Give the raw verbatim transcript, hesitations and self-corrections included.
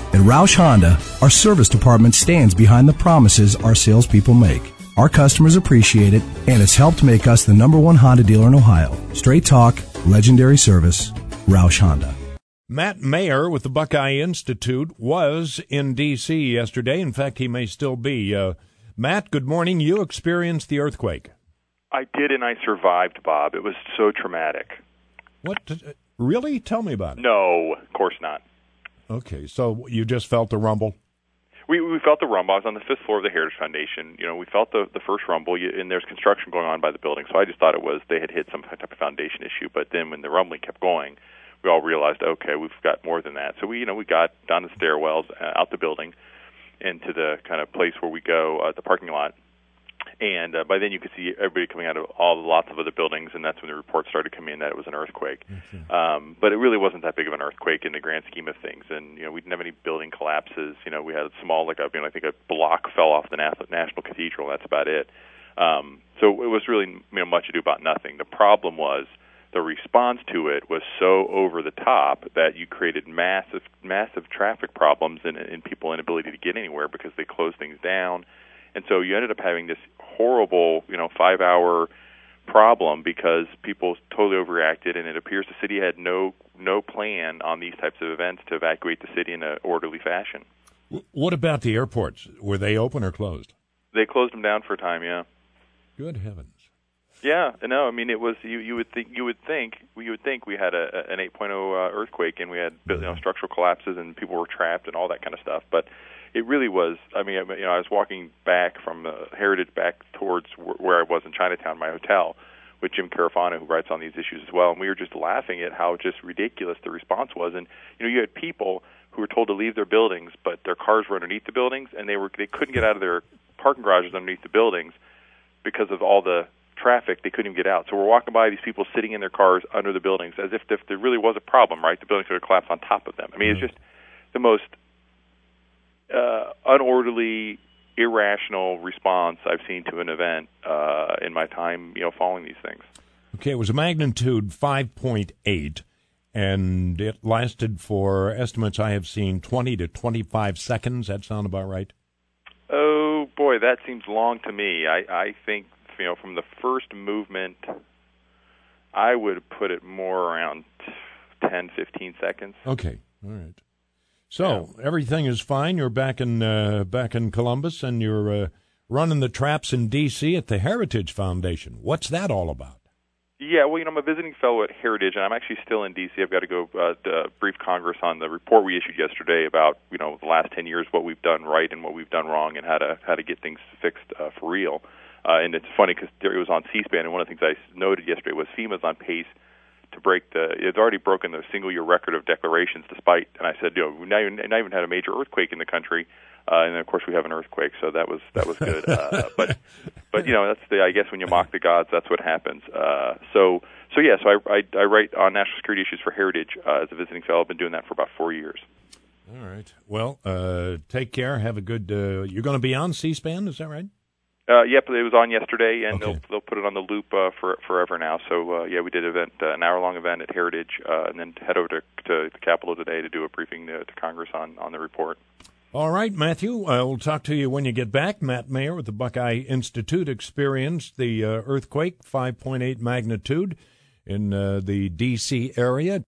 At Roush Honda, our service department stands behind the promises our salespeople make. Our customers appreciate it, and it's helped make us the number one Honda dealer in Ohio. Straight talk, legendary service, Roush Honda. Matt Mayer with the Buckeye Institute was in D C yesterday. In fact, he may still be. Uh, Matt, good morning. You experienced the earthquake. I did, and I survived, Bob. It was so traumatic. What? Really? Tell me about it. No, of course not. Okay, so you just felt the rumble? We we felt the rumble. I was on the fifth floor of the Heritage Foundation. You know, we felt the the first rumble, and there's construction going on by the building. So I just thought it was they had hit some type of foundation issue. But then when the rumbling kept going, we all realized, okay, we've got more than that. So we, you know, we got down the stairwells, uh, out the building, into the kind of place where we go, uh, the parking lot. And uh, by then you could see everybody coming out of all the lots of other buildings, and that's when the reports started coming in that it was an earthquake. Okay. Um, but it really wasn't that big of an earthquake in the grand scheme of things. And you know, we didn't have any building collapses. You know, we had a small, like a, you know, I think a block fell off the National Cathedral. That's about it. Um, so it was really, you know, much ado about nothing. The problem was the response to it was so over the top that you created massive, massive traffic problems and, and people inability to get anywhere because they closed things down. And so you ended up having this horrible, you know, five-hour problem because people totally overreacted, and it appears the city had no no plan on these types of events to evacuate the city in an orderly fashion. What about the airports? Were they open or closed? They closed them down for a time, yeah. Good heavens. Yeah, no, I mean it was you. You would think you would think you would think we had a, an eight point oh uh, earthquake and we had you know, structural collapses and people were trapped and all that kind of stuff, but it really was. I mean, you know, I was walking back from the Heritage back towards where I was in Chinatown, my hotel, with Jim Carafano, who writes on these issues as well, and we were just laughing at how just ridiculous the response was. And you know, you had people who were told to leave their buildings, but their cars were underneath the buildings, and they were they couldn't get out of their parking garages underneath the buildings because of all the traffic. They couldn't even get out. So we're walking by these people sitting in their cars under the buildings as if, if there really was a problem, right? The buildings could have collapsed on top of them. I mean, it's just the most uh, unorderly, irrational response I've seen to an event uh, in my time, you know, following these things. Okay, it was a magnitude five point eight, and it lasted for estimates I have seen twenty to twenty-five seconds. That sound about right? Oh, boy, that seems long to me. I, I think, you know, from the first movement, I would put it more around ten, fifteen seconds. Okay, all right. So yeah. Everything is fine. You're back in uh, back in Columbus, and you're uh, running the traps in D C at the Heritage Foundation. What's that all about? Yeah, well, you know, I'm a visiting fellow at Heritage, and I'm actually still in D C. I've got to go uh, to brief Congress on the report we issued yesterday about, you know, the last ten years, what we've done right and what we've done wrong, and how to how to get things fixed uh, for real. Uh, and it's funny because it was on C-SPAN, and one of the things I noted yesterday was FEMA's on pace to break the, it's already broken the single-year record of declarations despite, and I said, you know, we not even, not even had a major earthquake in the country, uh, and then, of course, we have an earthquake, so that was that was good. Uh, but, but you know, that's the, I guess when you mock the gods, that's what happens. Uh, so, so yeah, so I, I, I write on national security issues for Heritage uh, as a visiting fellow. I've been doing that for about four years. All right. Well, uh, take care. Have a good, uh, you're going to be on C-SPAN, is that right? Uh, yep, it was on yesterday, and okay. they'll they'll put it on the loop uh, for forever now. So uh, yeah, we did an event, uh, an hour long event at Heritage, uh, and then head over to, to the Capitol today to do a briefing to, to Congress on, on the report. All right, Matthew, uh, we'll talk to you when you get back. Matt Mayer with the Buckeye Institute experienced the uh, earthquake, five point eight magnitude in uh, the D C area.